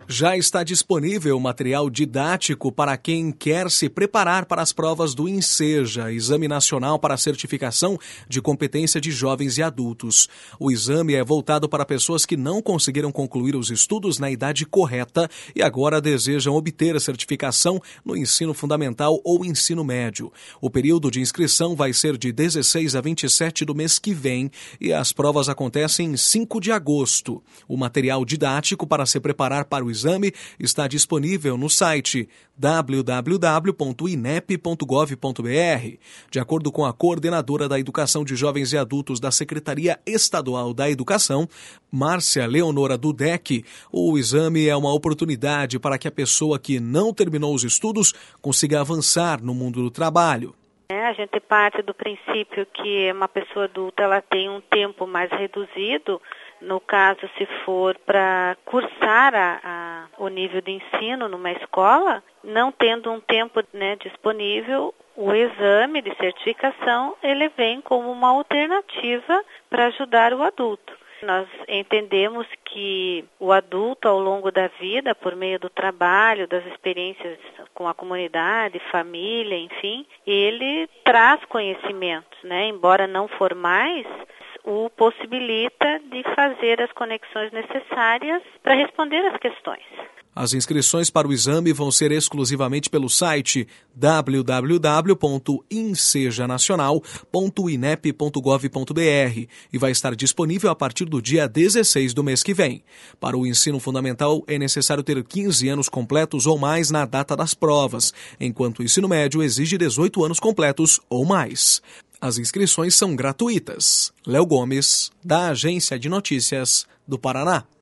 Já está disponível material didático para quem quer se preparar para as provas do INSEJA, Exame Nacional para a Certificação de Competência de Jovens e Adultos. O exame é voltado para pessoas que não conseguiram concluir os estudos na idade correta e agora desejam obter a certificação no ensino fundamental ou ensino médio. O período de inscrição vai ser de 16 a 27 do mês que vem e as provas acontecem em 5 de agosto. O material didático para se preparar para o exame está disponível no site www.inep.gov.br. De acordo com a coordenadora da Educação de Jovens e Adultos da Secretaria Estadual da Educação, Márcia Leonora Dudek, o exame é uma oportunidade para que a pessoa que não terminou os estudos consiga avançar no mundo do trabalho. A gente parte do princípio que uma pessoa adulta ela tem um tempo mais reduzido, no caso se for para cursar o nível de ensino numa escola, não tendo um tempo disponível, o exame de certificação ele vem como uma alternativa para ajudar o adulto. Nós entendemos que o adulto, ao longo da vida, por meio do trabalho, das experiências com a comunidade, família, enfim, ele traz conhecimentos, embora não formais, o possibilita de fazer as conexões necessárias para responder às questões. As inscrições para o exame vão ser exclusivamente pelo site www.insejanacional.inep.gov.br e vai estar disponível a partir do dia 16 do mês que vem. Para o ensino fundamental, é necessário ter 15 anos completos ou mais na data das provas, enquanto o ensino médio exige 18 anos completos ou mais. As inscrições são gratuitas. Léo Gomes, da Agência de Notícias do Paraná.